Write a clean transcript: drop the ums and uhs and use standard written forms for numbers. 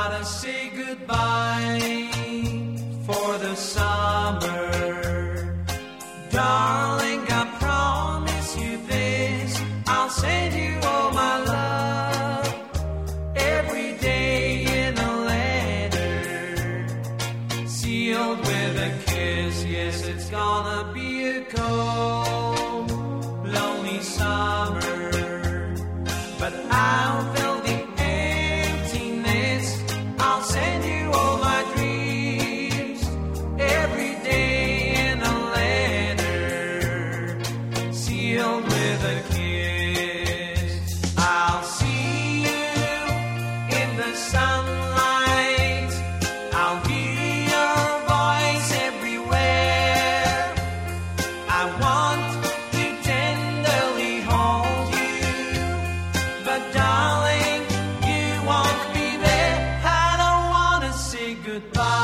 gotta say goodbye for the summer. Darling, I promise you this, I'll send you all my love every day in a letter, sealed with a kiss. Yes, it's gonna be a cold, lonely summer, but I'll fill the emptiness. I'll send you all my dreams every day in a letter, sealed with a kiss. I'll see you in the sunlight. I'll hear your voice everywhere. I want to tenderly hold you, but darling, you won't be there. I don't wanna say goodbye.